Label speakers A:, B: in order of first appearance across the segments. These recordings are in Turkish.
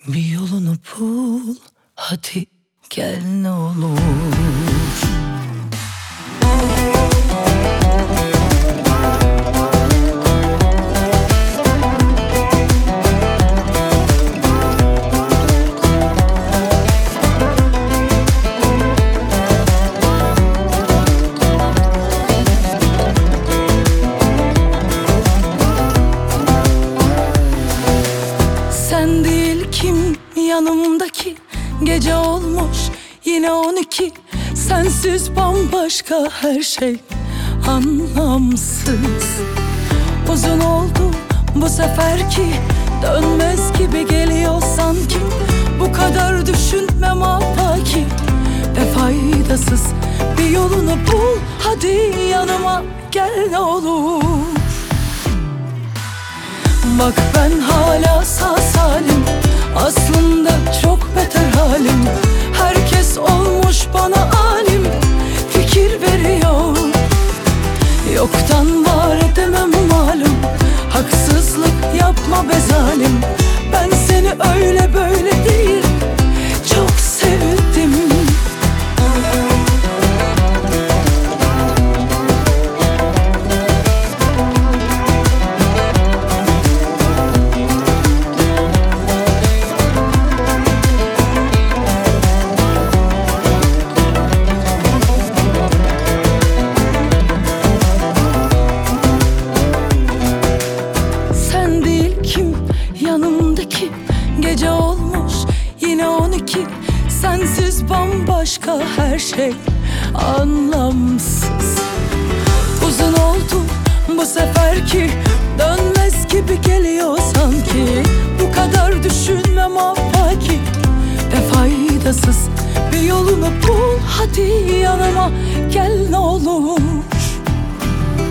A: Bir yolunu bul, hadi gel ne olur. Sen değil kim yanımdaki? Gece olmuş yine 12. Sensiz bambaşka her şey anlamsız. Uzun oldu bu seferki, dönmez gibi geliyor sanki. Bu kadar düşünmem apaki ve faydasız. Bir yolunu bul, hadi yanıma gel ne olur. Bak ben hala sağ salim, aslında çok beter halim. Herkes olmuş bana alim, fikir veriyor. Yoktan var edemem malum, haksızlık yapma be zalim. Ben seni öyle böyle değil, çok sevdim. Yanımdaki gece olmuş yine 12. Sensiz bambaşka her şey anlamsız. Uzun oldu bu seferki, dönmez gibi geliyor sanki. Bu kadar düşünmem afaki ve faydasız. Bir yolunu bul, hadi yanıma gel ne olur.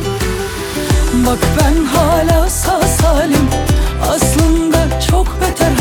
A: Bak ben hala sağ salim, aslında çok beter